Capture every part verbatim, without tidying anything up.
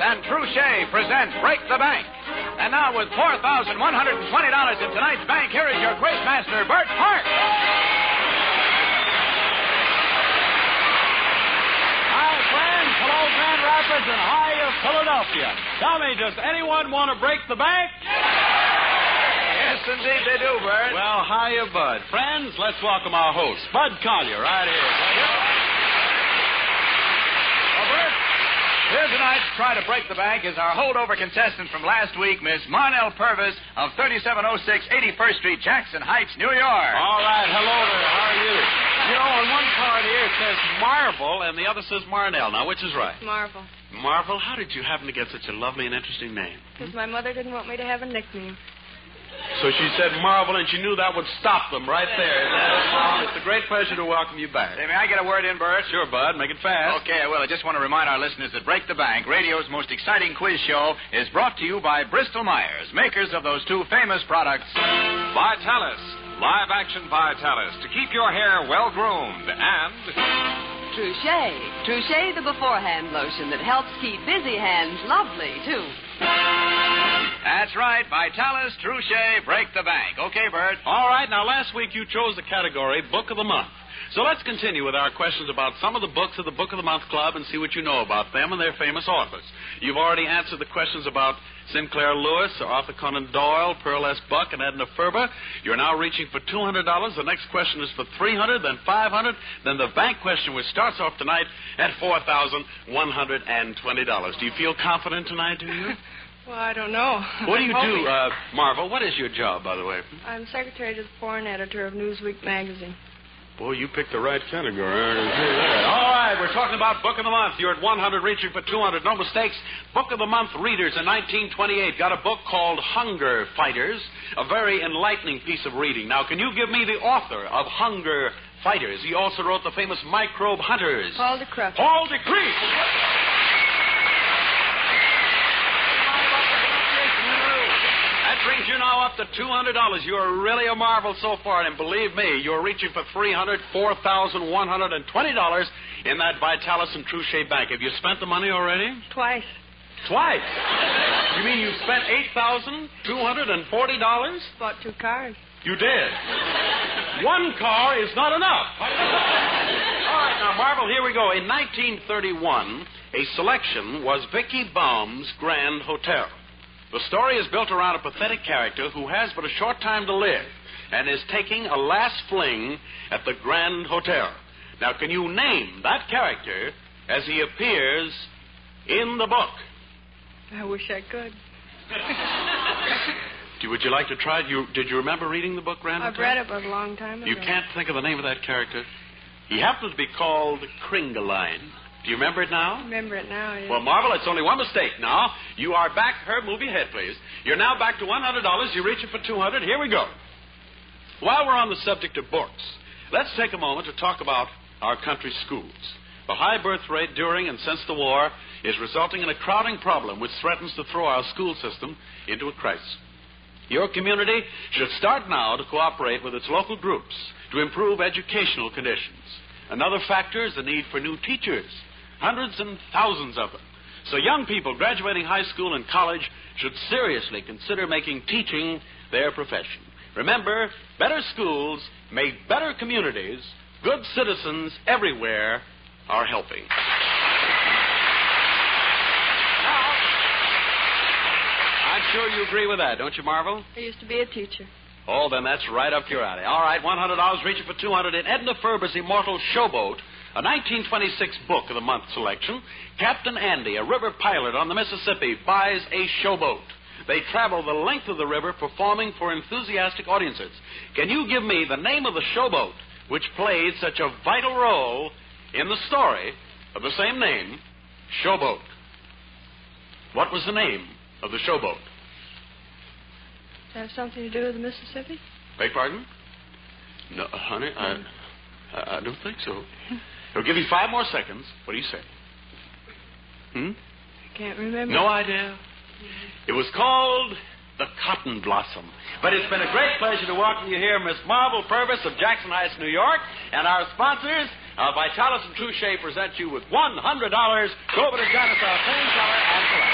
and Trouchet present Break the Bank. And now with four thousand one hundred twenty dollars in tonight's bank, here is your quizmaster, Bert Park. Hi, friends. Hello, Grand Rapids, and hi, Philadelphia. Tell me, does anyone want to break the bank? Yes, indeed they do, Bert. Well, hiya, Bud. Friends, let's welcome our host, Bud Collier, right here. Well, Bert, here tonight to try to break the bank is our holdover contestant from last week, Miss Marnell Purvis of thirty-seven oh six eighty-first Street, Jackson Heights, New York. All right, hello there. How are you? You know, on one card here it says Marvel, and the other says Marnell. Now, which is right? Marvel. Marvel? How did you happen to get such a lovely and interesting name? Because my mother didn't want me to have a nickname. So she said Marvel, and she knew that would stop them right there. It's a great pleasure to welcome you back. Say, may I get a word in, Bert? Sure, Bud. Make it fast. Okay, I will. I just want to remind our listeners that Break the Bank, radio's most exciting quiz show, is brought to you by Bristol Myers, makers of those two famous products. Vitalis, live-action Vitalis, to keep your hair well-groomed. And Trouchet. Trouchet, the beforehand lotion that helps keep busy hands lovely, too. That's right. Vitalis, Trouchet, Break the Bank. Okay, Bert. All right. Now, last week you chose the category Book of the Month. So let's continue with our questions about some of the books of the Book of the Month Club and see what you know about them and their famous authors. You've already answered the questions about Sinclair Lewis, Arthur Conan Doyle, Pearl S. Buck, and Edna Ferber. You're now reaching for two hundred dollars. The next question is for three hundred dollars, then five hundred dollars, then the bank question, which starts off tonight at four thousand one hundred twenty dollars. Do you feel confident tonight, do you? Well, I don't know. What do you I'm do, uh, Marvel? What is your job, by the way? I'm secretary to the foreign editor of Newsweek magazine. Boy, you picked the right category. All right, we're talking about Book of the Month. You're at one hundred, reaching for two hundred. No mistakes. Book of the Month readers in nineteen twenty-eight got a book called Hunger Fighters, a very enlightening piece of reading. Now, can you give me the author of Hunger Fighters? He also wrote the famous Microbe Hunters. Paul de Kruff. Paul de Kruff. Brings you now up to two hundred dollars. You're really a marvel so far, and believe me, you're reaching for three hundred dollars, four thousand one hundred twenty dollars in that Vitalis and Trouchet bank. Have you spent the money already? Twice. Twice? You mean you spent eight thousand two hundred forty dollars? Bought two cars. You did? One car is not enough. All right, now, Marvel, here we go. In nineteen thirty-one, a selection was Vicky Baum's Grand Hotel. The story is built around a pathetic character who has but a short time to live and is taking a last fling at the Grand Hotel. Now, can you name that character as he appears in the book? I wish I could. Would you like to try it? You, did you remember reading the book, Grand I've Hotel? read it, but a long time ago. You can't think of the name of that character? He happens to be called Kringeline. Do you remember it now? I remember it now, yes. Well, Marvel, it's only one mistake now. You are back. Herb, move your head, please. You're now back to one hundred dollars. You're reaching for two hundred dollars. Here we go. While we're on the subject of books, let's take a moment to talk about our country's schools. The high birth rate during and since the war is resulting in a crowding problem which threatens to throw our school system into a crisis. Your community should start now to cooperate with its local groups to improve educational conditions. Another factor is the need for new teachers. Hundreds and thousands of them. So young people graduating high school and college should seriously consider making teaching their profession. Remember, better schools make better communities. Good citizens everywhere are helping. Now, I'm sure you agree with that, don't you, Marvel? I used to be a teacher. Oh, then that's right up your alley. All right, one hundred dollars reaching for two hundred dollars in Edna Ferber's immortal Showboat, a nineteen twenty-six book of the month selection. Captain Andy, a river pilot on the Mississippi, buys a showboat. They travel the length of the river performing for enthusiastic audiences. Can you give me the name of the showboat which played such a vital role in the story of the same name, Showboat? What was the name of the showboat? Does that have something to do with the Mississippi? Beg pardon? No, honey, I, I, I don't think so. I'll give you five more seconds. What do you say? Hmm? I can't remember. No idea? It was called The Cotton Blossom. But it's been a great pleasure to welcome you here, Miss Marvel Purvis of Jackson Heights, New York, and our sponsors, uh, Vitalis and Trouchet present you with one hundred dollars. Go over to Janice, our painkiller, and collect.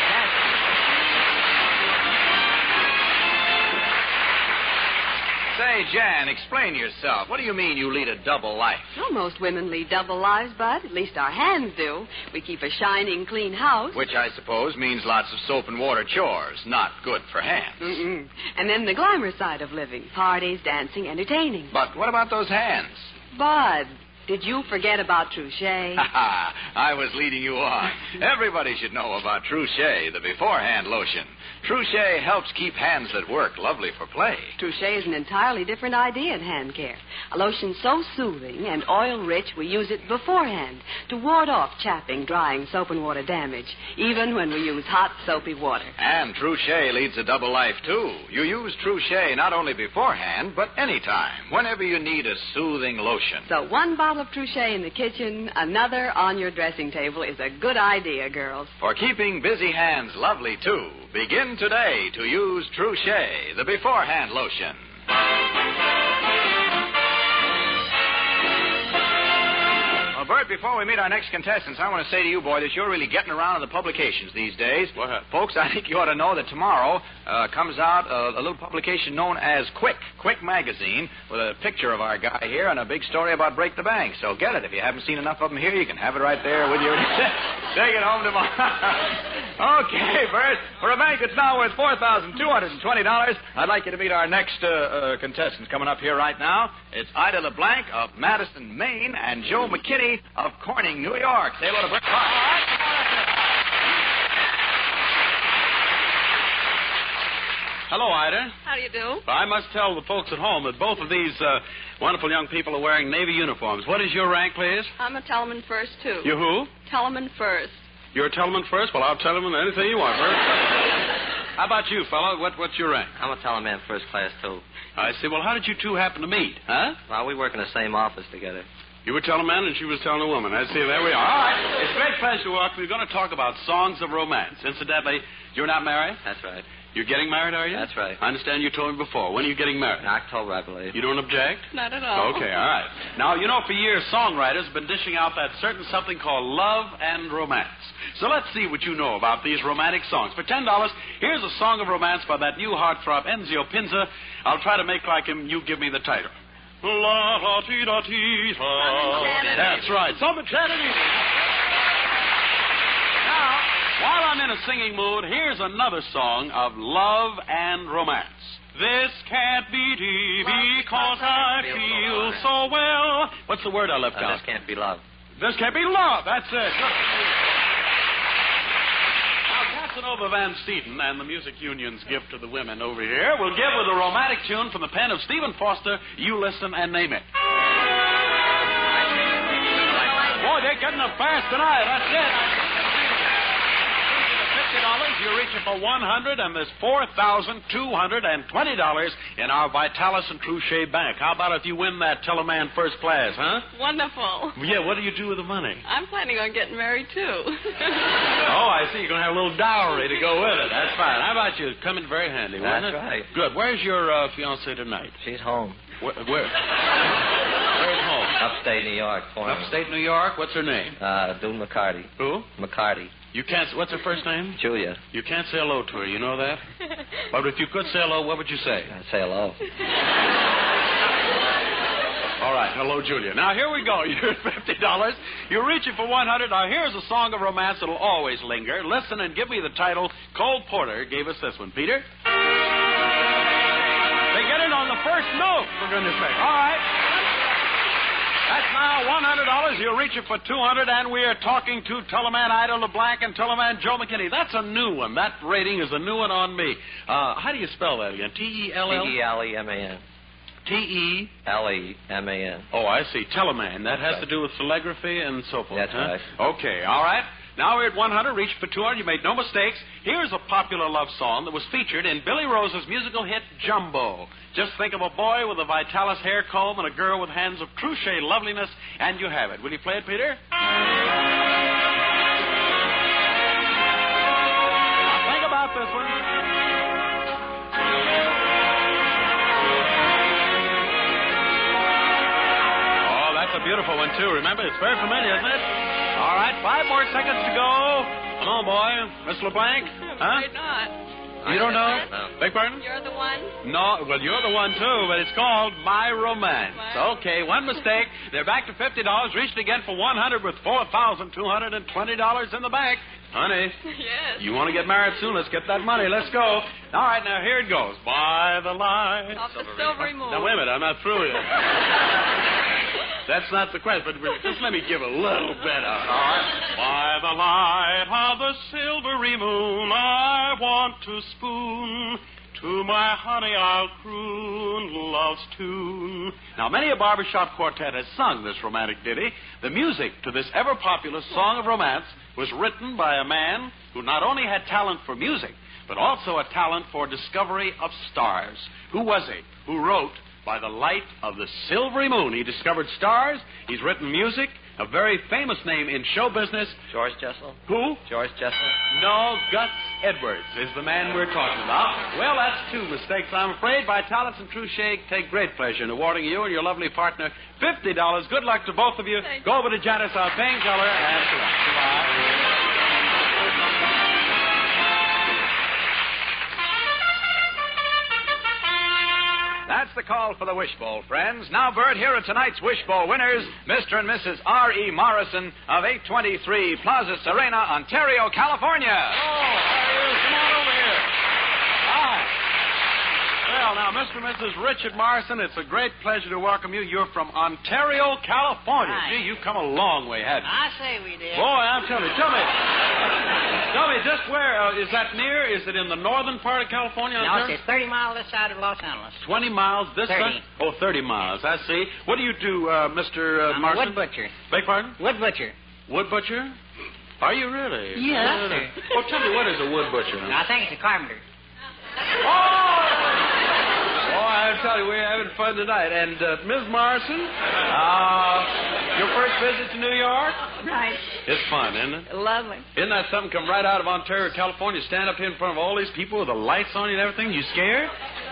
Say, Jan, explain yourself. What do you mean you lead a double life? Well, most women lead double lives, Bud. At least our hands do. We keep a shining, clean house. Which I suppose means lots of soap and water chores. Not good for hands. Mm-mm. And then the glamour side of living. Parties, dancing, entertaining. But what about those hands? Bud, did you forget about Trouchet? Ha ha! I was leading you on. Everybody should know about Trouchet, the beforehand lotion. Trouchet helps keep hands that work lovely for play. Trouchet is an entirely different idea in hand care. A lotion so soothing and oil-rich, we use it beforehand to ward off chapping, drying, soap and water damage, even when we use hot, soapy water. And Trouchet leads a double life, too. You use Trouchet not only beforehand, but anytime, whenever you need a soothing lotion. So one bottle of Trouchet in the kitchen, another on your dressing table is a good idea, girls. For keeping busy hands lovely, too, begin today to use Trouchet, the beforehand lotion. Well, Bert, before we meet our next contestants, I want to say to you, boy, that you're really getting around in the publications these days. What? Folks, I think you ought to know that tomorrow uh, comes out a, a little publication known as Quick, Quick Magazine, with a picture of our guy here and a big story about Break the Bank. So get it. If you haven't seen enough of them here, you can have it right there with you. Take it home tomorrow. Okay, Bert, for a bank that's now worth four thousand two hundred twenty dollars, I'd like you to meet our next uh, uh, contestants coming up here right now. It's Ida LeBlanc of Madison, Maine, and Joe McKinney of Corning, New York. Say hello to Bert. Hello, Ida. How do you do? I must tell the folks at home that both of these uh, wonderful young people are wearing Navy uniforms. What is your rank, please? I'm a Teleman First, too. You who? Teleman First. You're a Teleman First? Well, I'll tell them anything you want, Bert. How about you, fella? What, what's your rank? I'm a Teleman First Class, too. I see. Well, how did you two happen to meet, huh? Well, we work in the same office together. You were telling a man and she was telling a woman. I see. There we are. All right. It's a great pleasure to welcome you. We're going to talk about songs of romance. Incidentally, you're not married? That's right. You're getting married, are you? That's right. I understand you told me before. When are you getting married? In October, I believe. You don't object? Not at all. Okay, all right. Now, you know, for years, songwriters have been dishing out that certain something called love and romance. So let's see what you know about these romantic songs. For ten dollars, here's a song of romance by that new heartthrob, Enzio Pinza. I'll try to make like him. You give me the title. La la ti da ti da. That's right. Some enchanted evening. Now, while I'm in a singing mood, here's another song of love and romance. This can't be tea because I feel so well. What's the word I left Uh, out? this can't be love. This can't be love. That's it. Good. Now, Casanova Van Steeden and the Music Union's gift to the women over here will give with a romantic tune from the pen of Stephen Foster. You listen and name it. Boy, they're getting up fast tonight. That's it. fifty dollars, you're reaching for one hundred dollars, and there's four thousand two hundred twenty dollars in our Vitalis and Trouchet Bank. How about if you win that Teleman First Class, huh? Wonderful. Yeah, what do you do with the money? I'm planning on getting married, too. Oh, I see. You're going to have a little dowry to go with it. That's fine. How about you? Coming very handy, wasn't That's it? right. Good. Where's your uh, fiancée tonight? She's home. Where? where? Where's home? Upstate New York. For me. Upstate New York. What's her name? Uh, Dune McCarty. Who? McCarty. You can't. What's her first name? Julia. You can't say hello to her. You know that? But if you could say hello, what would you say? I'd say hello. All right. Hello, Julia. Now, here we go. You're at fifty dollars. You're reaching for one hundred dollars. Now, here's a song of romance that'll always linger. Listen and give me the title. Cole Porter gave us this one. Peter? They get it on the first note, for goodness sake. All right. That's now one hundred dollars. You're reaching for two hundred dollars, and we are talking to Teleman Ida LeBlanc and Teleman Joe McKinney. That's a new one. That rating is a new one on me. Uh, how do you spell that again? T E L L? T E L E M A N. T E L E M A N. Oh, I see. Teleman. That has to do with telegraphy and so forth. That's huh? right. Okay, all right. Now we're at one hundred, reached for two hundred. You made no mistakes. Here's a popular love song that was featured in Billy Rose's musical hit, Jumbo. Just think of a boy with a Vitalis hair comb and a girl with hands of Trouchet loveliness, and you have it. Will you play it, Peter? Now think about this one. Oh, that's a beautiful beautiful one, too. Remember, it's very familiar, isn't it? All right, five more seconds to go. Come on, boy. Miss LeBlanc? Huh? Why not? You don't know? No. Beg pardon? You're the one? No, well, you're the one, too, but it's called My Romance. My- Okay, one mistake. They're back to fifty dollars, reached again for one hundred dollars with four thousand two hundred twenty dollars in the bank. Honey, Yes. you want to get married soon? Let's get that money. Let's go. All right, now, here it goes. By the light. Off the silvery moon. Now, wait a minute. I'm not through yet. That's not the question, but just let me give a little bit of it, all right? By the light of the silvery moon, I want to spoon. To my honey I'll croon love's tune. Now, many a barbershop quartet has sung this romantic ditty. The music to this ever-popular song of romance was written by a man who not only had talent for music, but also a talent for discovery of stars. Who was he? Who wrote By the Light of the Silvery Moon? He discovered stars. He's written music. A very famous name in show business. George Jessel? Who? George Jessel? No, Gus Edwards is the man we're talking about. Well, that's two mistakes, I'm afraid. Vitalis and Truchet take great pleasure in awarding you and your lovely partner fifty dollars. Good luck to both of you. Thank Go over to Janice, our painkiller, and select. Goodbye. That's the call for the Wishbowl, friends. Now, Bert, here are tonight's Wishbowl winners, Mister and Missus R E. Morrison of eight twenty-three Plaza Serena, Ontario, California. Oh, there he is. Come on over here. Hi. Well, now, Mister and Missus Richard Morrison, it's a great pleasure to welcome you. You're from Ontario, California. Hi. Gee, you've come a long way, haven't you? I say we did. Boy, I'm telling you. Tell me. Tell me, just where, uh, is that near? Is it in the northern part of California? No, Ontario? it's thirty miles this side of Los Angeles. twenty miles this thirty. side? Oh, thirty miles. I see. What do you do, uh, Mister Uh, I'm a Morrison? wood butcher. Beg pardon? Wood butcher. Wood butcher? Are you really? Yes, Uh, sir. Well, tell me, what is a wood butcher? I think it's a carpenter. Oh! Oh, I tell you, we're having fun tonight. And uh, Miz Morrison, uh, your first visit to New York? Right. It's fun, isn't it? Lovely. Isn't that something come right out of Ontario, California? Stand up here in front of all these people with the lights on you and everything. You scared?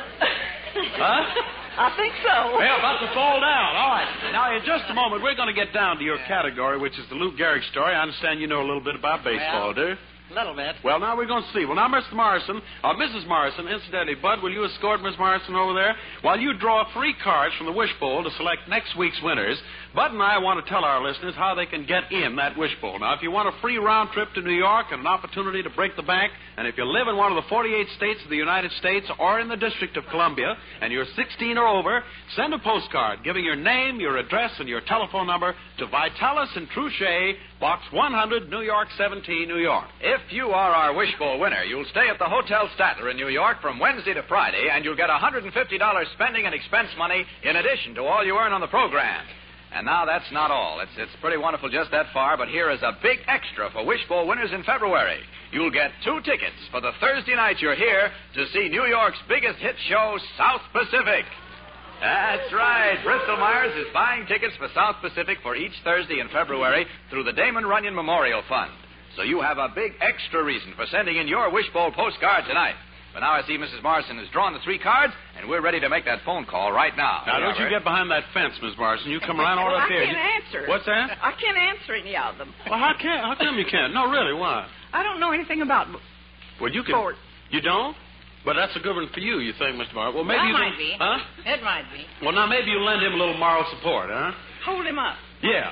Huh? I think so. Well, about to fall down. All right. Now, in just a moment, we're going to get down to your category, which is the Lou Gehrig story. I understand you know a little bit about baseball, Well, do you? A little bit. Well, now we're going to see. Well, now, Mister Morrison, uh, Missus Morrison, incidentally, Bud, will you escort Miss Morrison over there? While you draw three cards from the Wishbowl to select next week's winners, Bud and I want to tell our listeners how they can get in that Wishbowl. Now, if you want a free round trip to New York and an opportunity to break the bank, and if you live in one of the forty-eight states of the United States or in the District of Columbia, and you're sixteen or over, send a postcard giving your name, your address, and your telephone number to Vitalis and Truchet, Box one hundred, New York seventeen, New York. If you are our Wishbowl winner, you'll stay at the Hotel Statler in New York from Wednesday to Friday, and you'll get one hundred fifty dollars spending and expense money in addition to all you earn on the program. And now that's not all. It's, it's pretty wonderful just that far, but here is a big extra for Wishbowl winners in February. You'll get two tickets for the Thursday night you're here to see New York's biggest hit show, South Pacific. That's right. Bristol Myers is buying tickets for South Pacific for each Thursday in February through the Damon Runyon Memorial Fund. So you have a big extra reason for sending in your Wishbowl postcard tonight. But now I see Missus Morrison has drawn the three cards, and we're ready to make that phone call right now. Now, don't you Robert. get behind that fence, Miss Morrison. You come right on Well, up I here. can't You- answer. What's that? I can't answer any of them. Well, how can how come you can't? No, really, why? I don't know anything about Well, you can. sports. You don't? But that's a good one for you, you think, Mister Morrison. Well, maybe That you might can- be. Huh? It might be. Well, now maybe you lend him a little moral support, huh? Hold him up. Yeah.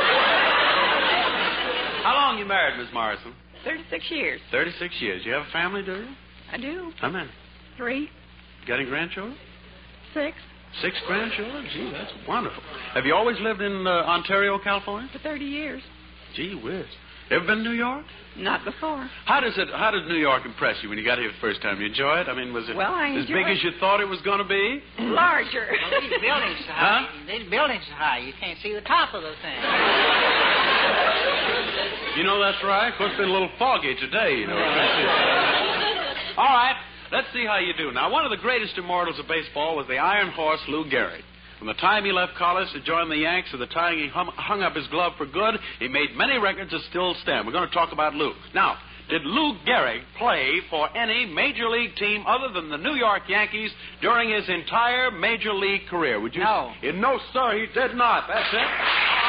How long you married, Miss Morrison? thirty-six years. Thirty-six years. You have a family, do you? I do. How many? Three, Got any grandchildren? six, Six grandchildren? Gee, that's wonderful. Have you always lived in uh, Ontario, California? for thirty years. Gee whiz. Ever been to New York? Not before. How does it? How did New York impress you when you got here the first time? You enjoy it? I mean, was it Well, I as enjoy big it. as you thought it was going to be? Larger. Well, these buildings are high. These buildings are high. You can't see the top of the thing. You know, that's right. Of course, it's been a little foggy today, you know. All right, let's see how you do. Now, one of the greatest immortals of baseball was the Iron Horse, Lou Gehrig. From the time he left college to join the Yanks to the time he hum- hung up his glove for good, he made many records that still stand. We're going to talk about Lou. Now, did Lou Gehrig play for any major league team other than the New York Yankees during his entire major league career? Would you? No. No, sir, he did not. That's it.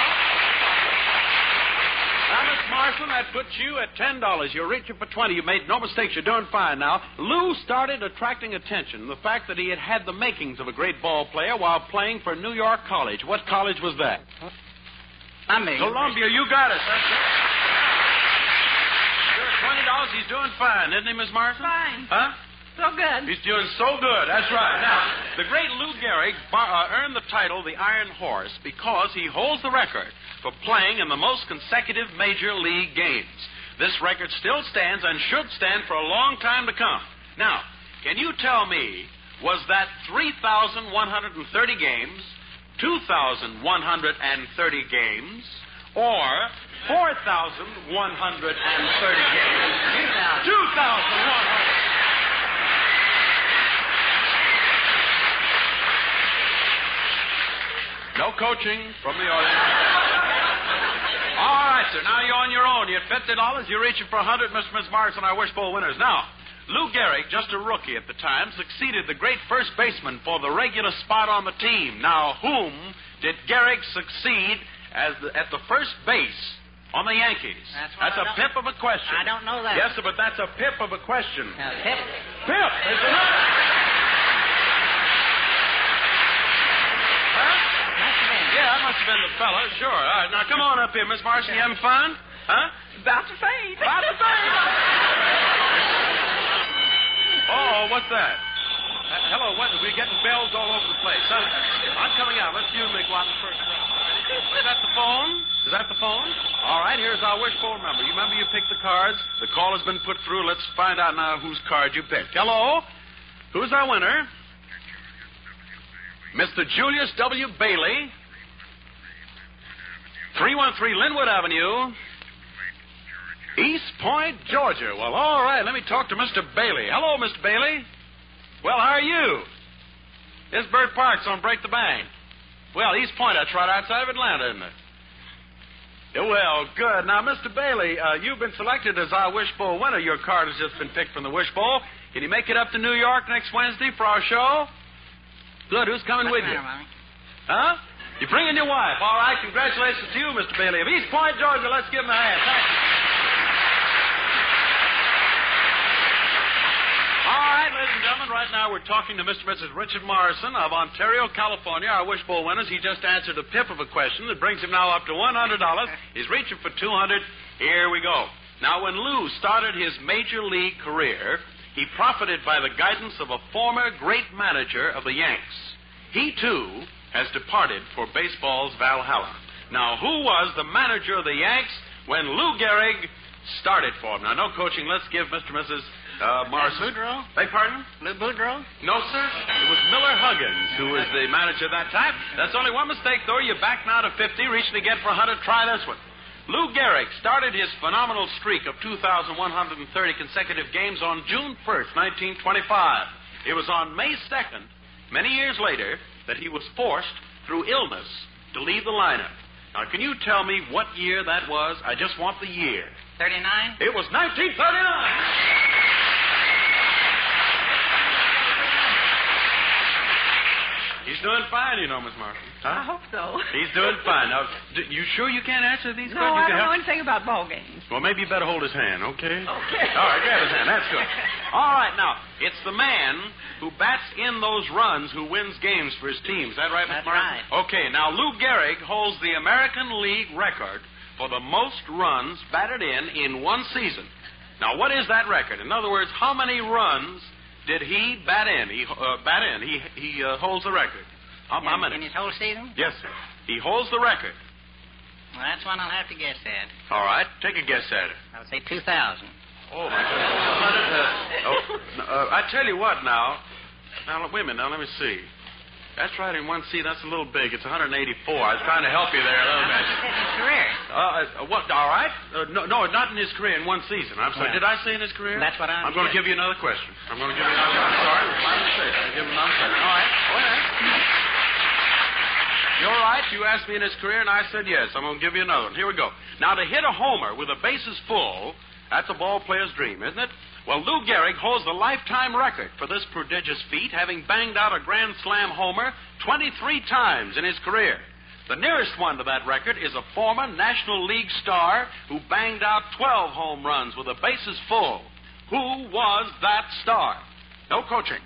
Now, Miss Marston, that puts you at ten dollars. You're reaching for twenty. You made no mistakes. You're doing fine now. Lou started attracting attention. The fact that he had had the makings of a great ball player while playing for New York College. What college was that? I mean, Columbia. You got it. That's it. You're at twenty dollars. He's doing fine, isn't he, Miss Marston? Fine. Huh? So good. He's doing so good. That's right. Now, the great Lou Gehrig bar, uh, earned the title the Iron Horse because he holds the record for playing in the most consecutive major league games. This record still stands and should stand for a long time to come. Now, can you tell me, was that three thousand one hundred thirty games, two thousand one hundred thirty games, or four thousand one hundred thirty games? two thousand one hundred. No coaching from the audience. All right, sir. Now you're on your own. You had fifty dollars. You're reaching for one hundred dollars. Mister Miss Marston, our wishful winners. Now, Lou Gehrig, just a rookie at the time, succeeded the great first baseman for the regular spot on the team. Now, whom did Gehrig succeed as the, at the first base on the Yankees? That's, that's a pip of a question. I don't know that. Yes, sir, but that's a pip of a question. Now, Pip. Pip! Is it not? Yeah, that must have been the fella, sure. All right, now come on up here, Miss Marston. You having fun? Huh? About to fade. About to fade. Oh, what's that? Uh, hello, what? We're getting bells all over the place. Huh? I'm coming out. Let's you and McWatton first. Is that the phone? Is that the phone? All right, here's our wishful number. You remember you picked the cards? The call has been put through. Let's find out now whose card you picked. Hello? Who's our winner? Mister Julius W. Bailey. three one three Linwood Avenue, East Point, Georgia. Well, all right, let me talk to Mister Bailey. Hello, Mister Bailey. Well, how are you? This Bird Park's on Break the Bank. Well, East Point, that's right outside of Atlanta, isn't it? Yeah, well, good. Now, Mister Bailey, uh, you've been selected as our Wishbowl winner. Your card has just been picked from the Wishbowl. Can you make it up to New York next Wednesday for our show? Good. Who's coming What's with you? the matter, Mommy? Huh? You're bringing your wife. All right, congratulations to you, Mister Bailey of East Point, Georgia. Let's give him a hand. Thank you. All right, ladies and gentlemen, right now we're talking to Mister and Missus Richard Morrison of Ontario, California, our Wishbowl winners. He just answered a pip of a question that brings him now up to one hundred dollars. He's reaching for two hundred dollars. Here we go. Now, when Lou started his major league career, he profited by the guidance of a former great manager of the Yanks. He, too, has departed for baseball's Valhalla. Now, who was the manager of the Yanks when Lou Gehrig started for him? Now, no coaching. Let's give Mister and Missus Uh, Morrison. Boudreaux? Beg pardon? Lou Boudreaux? No, sir. It was Miller Huggins who was the manager at that time. That's only one mistake, though. You're back now to fifty, reaching to get for one hundred. Try this one. Lou Gehrig started his phenomenal streak of two thousand one hundred thirty consecutive games on June first, nineteen twenty-five. It was on May second, many years later, that he was forced, through illness, to leave the lineup. Now, can you tell me what year that was? I just want the year. thirty-nine? It was nineteen thirty-nine. He's doing fine, you know, Miss Martin. I Huh? hope so. He's doing fine. Now, d- you sure you can't answer these No, questions? I You can don't know help- anything about ball games. Well, maybe you better hold his hand, okay? Okay. All right, grab his hand. That's good. All right, now, it's the man who bats in those runs who wins games for his team. Is that right, Miss That's Martin? right. Okay, now, Lou Gehrig holds the American League record for the most runs batted in in one season. Now, what is that record? In other words, how many runs did he bat in? He uh, bat in. He he uh, holds the record. How, how In, many? in his whole season? Yes, sir. He holds the record. Well, that's one I'll have to guess at. All right, take a guess at it. I would say two thousand. Oh, my goodness. Uh, oh, uh, I tell you what now. Now, wait a minute. Now, let me see. That's right, in one C. That's a little big. It's one hundred eighty-four. I was trying to help you there a little bit. His career. Uh, uh, what? All right. Uh, no, no, not in his career. In one season. I'm sorry. Well, Did I say in his career? that's what I'm I'm going to saying. give you another question. I'm going to give you another. I'm sorry. It was my mistake. I'm going to give him another question. All right. Go ahead. You're right. You asked me in his career, and I said yes. I'm going to give you another one. Here we go. Now, to hit a homer with the bases full, that's a ball player's dream, isn't it? Well, Lou Gehrig holds the lifetime record for this prodigious feat, having banged out a Grand Slam homer twenty-three times in his career. The nearest one to that record is a former National League star who banged out twelve home runs with the bases full. Who was that star? No coaching.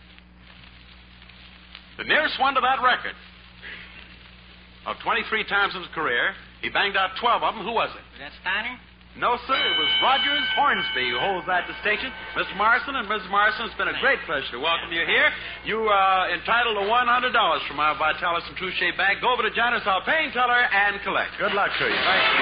The nearest one to that record. Of twenty-three times in his career, he banged out twelve of them. Who was it? Was that Steiner? No, sir. It was Rogers Hornsby who holds that distinction. Mister Morrison and Missus Morrison, it's been a great pleasure to welcome you here. You are entitled to one hundred dollars from our Vitalis and Touche Bank. Go over to Janice, our paying teller, and collect. Good luck to you. Thank you.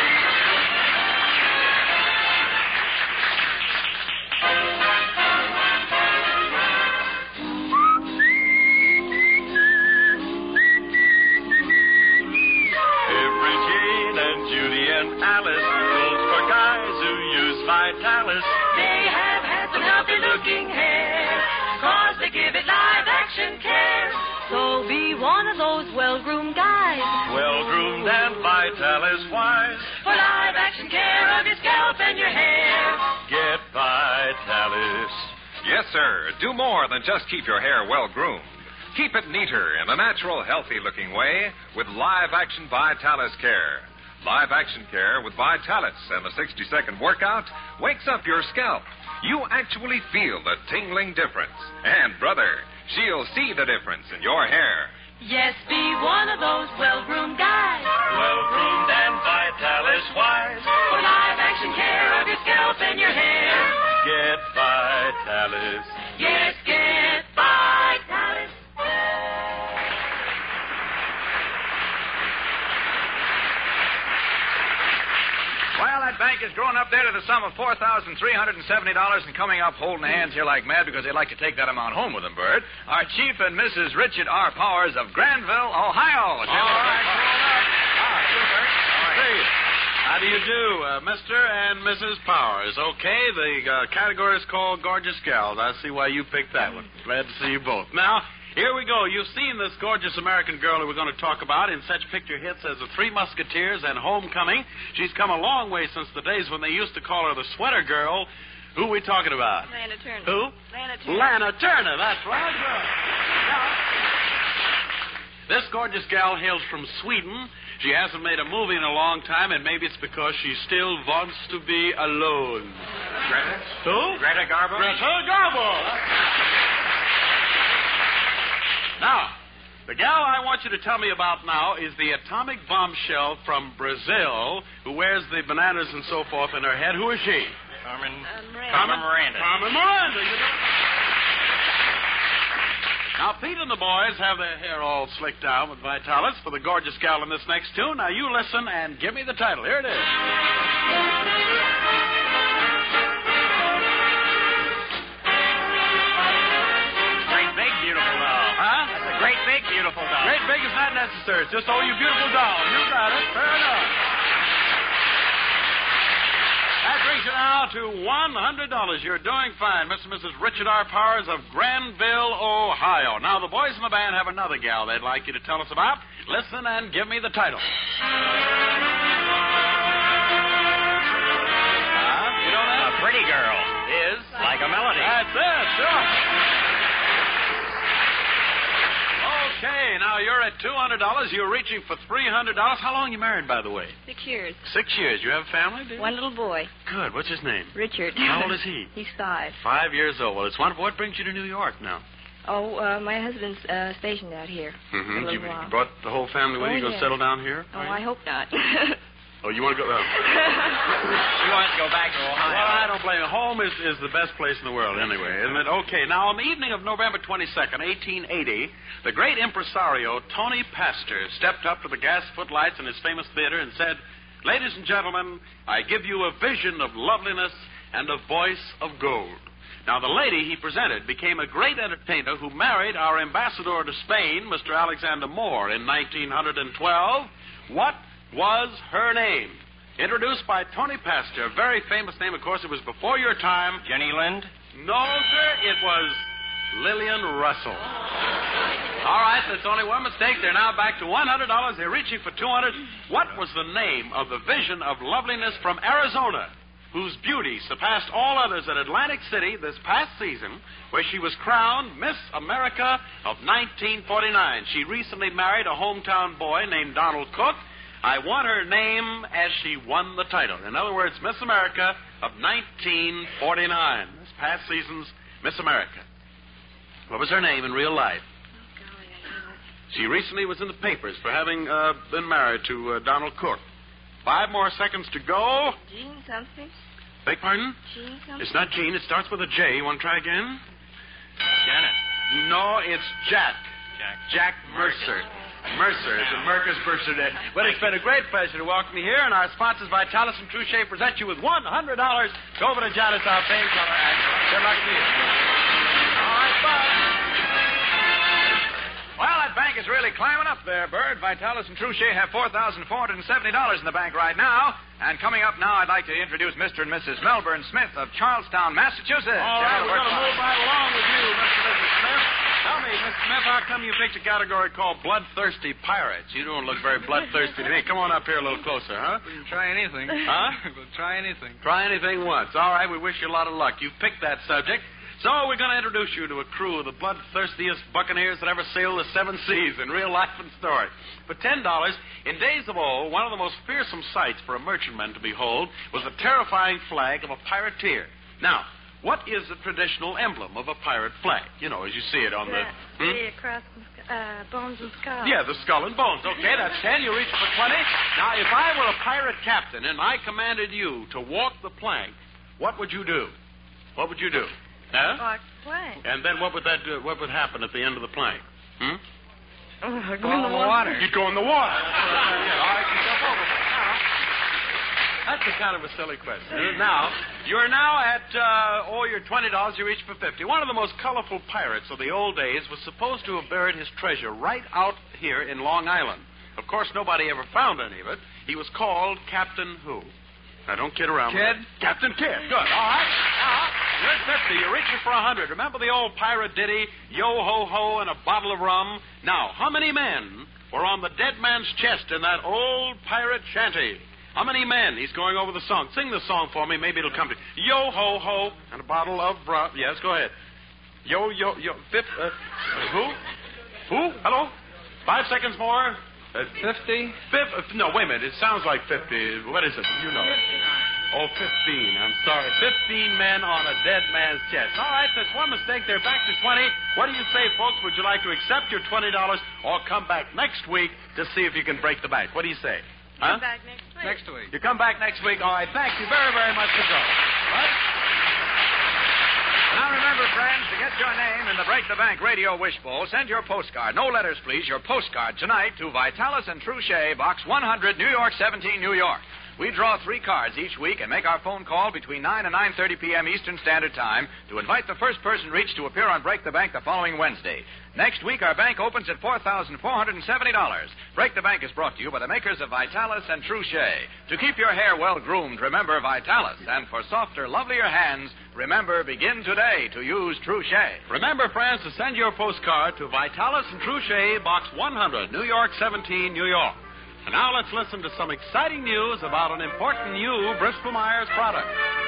Vitalis. They have handsome, healthy-looking hair, cause they give it live-action care. So be one of those well-groomed guys. Well-groomed and Vitalis-wise. For live-action care of your scalp and your hair. Get Vitalis. Yes, sir. Do more than just keep your hair well-groomed. Keep it neater in a natural, healthy-looking way with live-action Vitalis Care. Live Action Care with Vitalis and a sixty-second workout wakes up your scalp. You actually feel the tingling difference. And, brother, she'll see the difference in your hair. Yes, be one of those well-groomed guys. Well-groomed and Vitalis-wise. For live action care of your scalp and your hair. Get Vitalis. Yes, get Vitalis. Well, that bank is growing up there to the sum of four thousand three hundred seventy dollars and coming up holding hands here like mad because they'd like to take that amount home with them, Bert. Our Chief and Missus Richard R. Powers of Granville, Ohio. All right. Ah, super. Hey, how do you do, uh, Mister and Missus Powers? Okay, the uh, category is called Gorgeous Gals. I see why you picked that one. Glad to see you both. Now, here we go. You've seen this gorgeous American girl who we're going to talk about in such picture hits as The Three Musketeers and Homecoming. She's come a long way since the days when they used to call her the Sweater Girl. Who are we talking about? Lana Turner. Who? Lana Turner. Lana Turner, that's right. Good. Now, this gorgeous gal hails from Sweden. She hasn't made a movie in a long time, and maybe it's because she still wants to be alone. Greta? Who? Greta Garbo? Greta Garbo. Now, the gal I want you to tell me about now is the atomic bombshell from Brazil who wears the bananas and so forth in her head. Who is she? Carmen. Uh, Miranda. Carmen Miranda. Carmen Miranda. You know? Now, Pete and the boys have their hair all slicked down with Vitalis for the gorgeous gal in this next tune. Now, you listen and give me the title. Here it is. Great big, beautiful doll. Great big is not necessary. It's just, oh, you beautiful doll. You got it. Fair enough. That brings you now to one hundred dollars. You're doing fine, Mister and Missus Richard R. Powers of Granville, Ohio. Now, the boys in the band have another gal they'd like you to tell us about. Listen and give me the title. Uh, you know that? A pretty girl is like a melody. That's it, sure. Okay, now you're at two hundred dollars. You're reaching for three hundred dollars. How long are you married, by the way? Six years. Six years. You have a family, do you? One little boy, Good. What's his name? Richard. How old is he? He's five. Five years old. Well, it's wonderful. What brings you to New York now? Oh, uh, my husband's uh, stationed out here. for a Mm-hmm. little You while. brought the whole family with Oh, you? You going to yes. settle down here? Oh, I hope not. Oh, you want to go? Uh, She wants to go back to Ohio. well, I don't blame you. Home is, is the best place in the world anyway, isn't it? Okay, now on the evening of November twenty-second, eighteen eighty, the great impresario Tony Pastor stepped up to the gas footlights in his famous theater and said, "Ladies and gentlemen, I give you a vision of loveliness and a voice of gold." Now, the lady he presented became a great entertainer who married our ambassador to Spain, Mister Alexander Moore, in nineteen twelve. What was her name? Introduced by Tony Pastor, a very famous name. Of course, it was before your time. Jenny Lind? No, sir, it was Lillian Russell. All right, that's only one mistake. They're now back to one hundred dollars. They're reaching for two hundred dollars. What was the name of the vision of loveliness from Arizona whose beauty surpassed all others at Atlantic City this past season, where she was crowned Miss America of nineteen forty-nine. She recently married a hometown boy named Donald Cook. I want her name as she won the title. In other words, Miss America of nineteen forty-nine, this past season's Miss America. What was her name in real life? Oh, golly, I know it. She recently was in the papers for having uh, been married to uh, Donald Cook. Five more seconds to go. Jean something? Beg pardon? Jean something? It's not Jean. It starts with a J. You want to try again? Janet. No, it's Jack. Jack. Jack Mercer. Mercer. It's a Mercer's birthday. Well, it's been a great pleasure to welcome you here, and our sponsors, Vitalis and Trouchet, present you with one hundred dollars. Go over to Janet's, our paying teller, and good luck to you. All right, bye. Well, that bank is really climbing up there, Bird. Vitalis and Trouchet have four thousand four hundred seventy dollars in the bank right now. And coming up now, I'd like to introduce Mister and Missus Melbourne Smith of Charlestown, Massachusetts. All right, we're going to move right along with you, Mister and Missus Smith. Tell me, Mister Smith, how come you picked a category called bloodthirsty pirates? You don't look very bloodthirsty to me. Come on up here a little closer, huh? We can try anything. Huh? We'll try anything. Try anything once. All right, we wish you a lot of luck. You picked that subject. So we're going to introduce you to a crew of the bloodthirstiest buccaneers that ever sailed the seven seas in real life and story. For ten dollars, in days of old, one of the most fearsome sights for a merchantman to behold was the terrifying flag of a pirateer. Now, what is the traditional emblem of a pirate flag? You know, as you see it on the... The, the cross and sc- uh, bones and skulls. Yeah, the skull and bones. Okay, that's ten. You reach for twenty. Now, if I were a pirate captain and I commanded you to walk the plank, what would you do? What would you do? Huh? Walk the plank. And then what would that do? What would happen at the end of the plank? Hmm? Oh, Go in the water. You'd go in the water. Yeah, all right, you jump over. Now, that's a kind of a silly question. Now, you're now at, uh, oh, you're twenty dollars, you reach for fifty. One of the most colorful pirates of the old days was supposed to have buried his treasure right out here in Long Island. Of course, nobody ever found any of it. He was called Captain Who? Now, don't kid around. Kidd? With it. Captain Kidd. Good. All right. Now, you're at fifty. You're reaching for one hundred. Remember the old pirate ditty, yo-ho-ho and a bottle of rum? Now, how many men were on the dead man's chest in that old pirate shanty? How many men? He's going over the song. Sing the song for me. Maybe it'll come to you. Yo-ho-ho and a bottle of rum. Yes, go ahead. Yo-yo-yo. Fifth. Uh, who? Who? Hello? Five seconds more. Uh, Fifty? Fifth, uh, no, wait a minute. It sounds like fifty. What is it? You know. Oh, fifteen. I'm sorry. Fifteen men on a dead man's chest. All right, that's one mistake. They're back to twenty. What do you say, folks? Would you like to accept your twenty dollars or come back next week to see if you can break the bank? What do you say? Huh? Come back next week. Next week. You come back next week. All right. Thank you very, very much for going. Right? Now remember, friends, to get your name in the Break the Bank Radio Wishbowl, send your postcard. No letters, please. Your postcard tonight to Vitalis and Trouchet, Box one hundred, New York seventeen, New York. We draw three cards each week and make our phone call between nine and nine thirty p.m. Eastern Standard Time to invite the first person reached to appear on Break the Bank the following Wednesday. Next week, our bank opens at four thousand four hundred seventy dollars. Break the Bank is brought to you by the makers of Vitalis and Trouchet. To keep your hair well groomed, remember Vitalis. And for softer, lovelier hands, remember, begin today to use Trouchet. Remember, friends, to send your postcard to Vitalis and Trouchet, Box one hundred, New York seventeen, New York. And now let's listen to some exciting news about an important new Bristol-Myers product.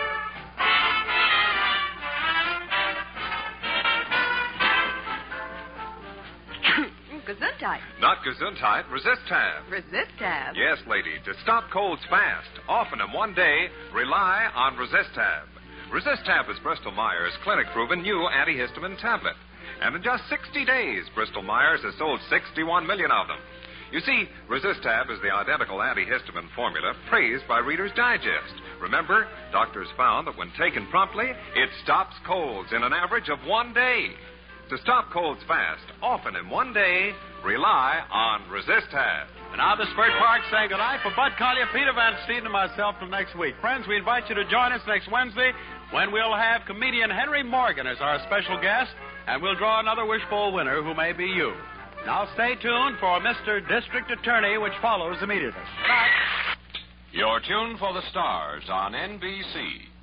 Gesundheit. Not Gesundheit, Resist-Tab. Resist-Tab. Yes, lady. To stop colds fast, often in one day, rely on Resist-Tab. Resist-Tab is Bristol-Myers' clinic-proven new antihistamine tablet. And in just sixty days, Bristol-Myers has sold sixty-one million of them. You see, Resist-Tab is the identical antihistamine formula praised by Reader's Digest. Remember, doctors found that when taken promptly, it stops colds in an average of one day. To stop colds fast, often in one day, rely on Resist-Tab. And now this is Bert Park saying goodnight for Bud Collier, Peter Van Steeden, and myself till next week. Friends, we invite you to join us next Wednesday when we'll have comedian Henry Morgan as our special guest, and we'll draw another Wishbowl winner who may be you. Now stay tuned for Mister District Attorney, which follows immediately. Good night. You're tuned for the stars on N B C.